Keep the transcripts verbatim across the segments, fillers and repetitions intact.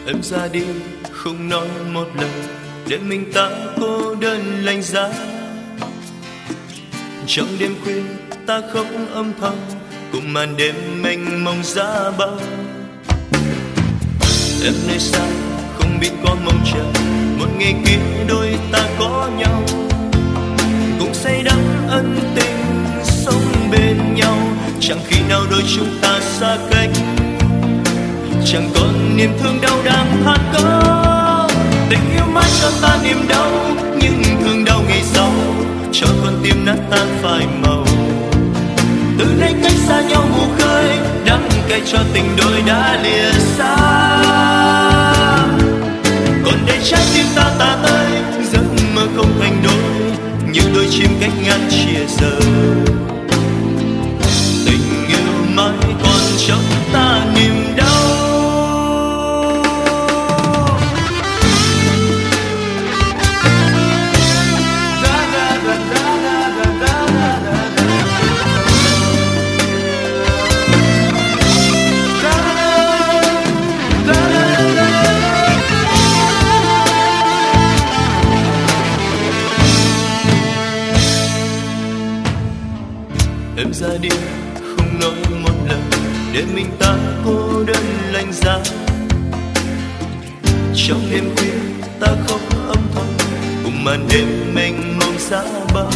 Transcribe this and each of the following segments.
Em ra đi không nói một lời, để mình ta cô đơn lạnh giá. Trong đêm khuya ta khóc âm thầm, cùng màn đêm mênh mông giá bão. Em nơi xa không biết có mong chờ, một ngày kia đôi ta có nhau, cùng say đắm ân tình sống bên nhau. Chẳng khi nào đôi chúng ta xa cách, chẳng còn niềm thương đau đang than có. Tình yêu mãi cho ta niềm đau, nhưng thương đau ngày sau cho con tim nát tan phai màu. Từ nay cách xa nhau mù khơi, đắng cay cho tình đôi đã lìa xa. Còn đây trái tim ta ta tới, giấc mơ không thành đôi, như đôi chim cách ngàn chia rời. Tình yêu mãi còn trong ta niềm đau. Em ra đi không nói một lời, để mình ta cô đơn lạnh giá. Trong đêm khuya ta khóc âm thầm, cùng màn đêm mênh mông giá bão.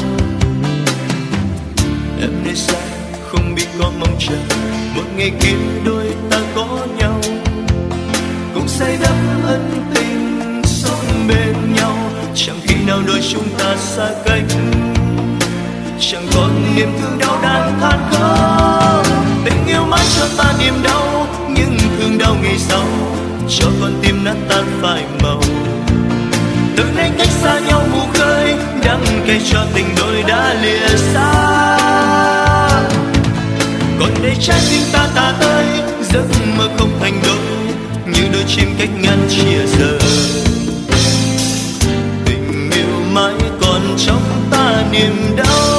Em nơi xa không biết có mong chờ, một ngày kia đôi ta có nhau, cùng say đắm ân tình sống bên nhau. Chẳng khi nào đôi chúng ta xa cách, chẳng còn niềm thương đau đang than khóc. Tình yêu mãi cho ta niềm đau, nhưng thương đau ngày sau cho con tim nát tan phai màu. Từ nay cách xa nhau mù khơi, đắng cay cho tình đôi đã lìa xa. Còn đây trái tim ta ta tới, giấc mơ không thành đôi, như đôi chim cách ngàn chia rời. Tình yêu mãi còn trong ta niềm đau,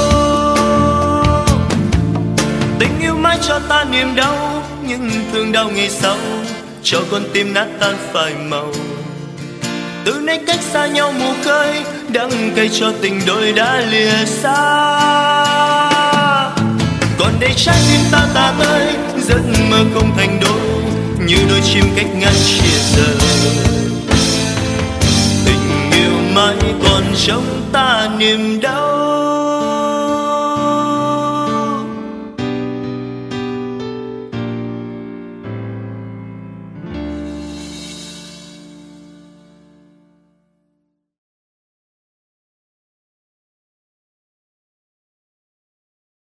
tình yêu mãi cho ta niềm đau, nhưng thương đau ngày sau cho con tim nát tan phai màu. Từ nay cách xa nhau mù khơi, đắng cay cho tình đôi đã lìa xa. Còn đây trái tim ta ta tới, giấc mơ không thành đôi, như đôi chim cách ngàn chia rời. Tình yêu mãi còn trong ta niềm đau.